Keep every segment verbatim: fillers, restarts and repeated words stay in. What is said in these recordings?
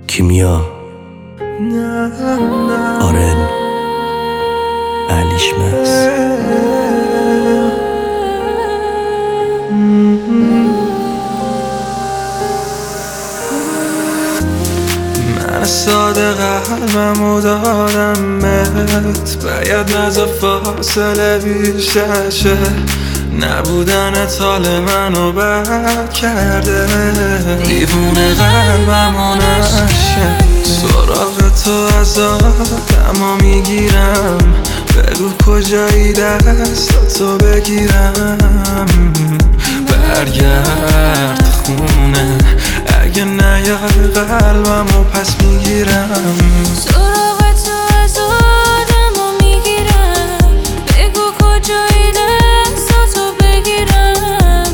کیمیا آرن علیشمس من ساده قلبمو دادم بهت، باید نزا فاصله بیشتر شه. نبودنت حال منو بد کرده، دیوونه قلبمو نشه. سراغ تو از آدمو میگیرم، بگو کجایی دستاتو بگیرم. برگرد خونه، اگه نیای قلبمو پس میگیرم. سراغ تو از آدمو میگیرم، بگو کجایی دستاتو بگیرم.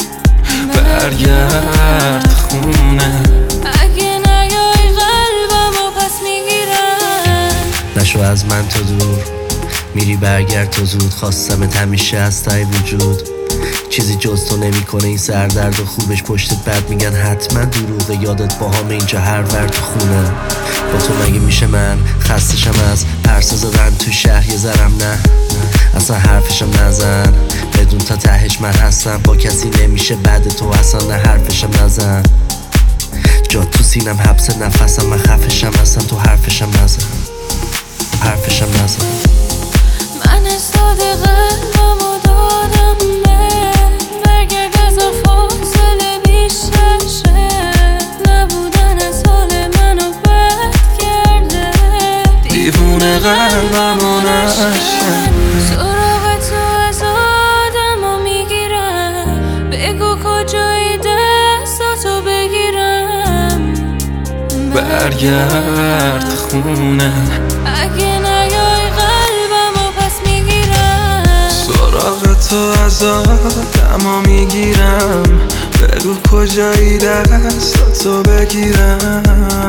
برگرد خونه، اگه نیای قلبمو پس میگیرم. نشو از من تو دور، میری برگرد تو زود. خواستم همیشه از تای وجود، چیزی جز تو نمی کنه این سردرد و خوبش پشتت بد میگن حتما دروغه. یادت باهام اینجا هر ور تو خونه، با تو مگه میشه من خستشم از پرسه زدن تو شهر یه ذرم نه. اصلا حرفشم نزن، بدون تا تهش من هستم. با کسی نمیشه بعد تو اصلا نه حرفشم نزن. جا تو سینم حبس نفسم، من خفشم اصلا تو حرفشم نزن. حرفشم نزن. من استاده قلبمو دادم بهت، برگرد از فاصله بیشتر شه. نبودن از حال منو بد کرده، دیوونه قلبمو نشه. سراغ تو از آدمو میگیرم، بگو کجایی دستاتو بگیرم. برگرد خونه، اگه نیای قلبمو پس میگیرم. سراغ تو از آدمو میگیرم، بگو کجایی دستاتو بگیرم.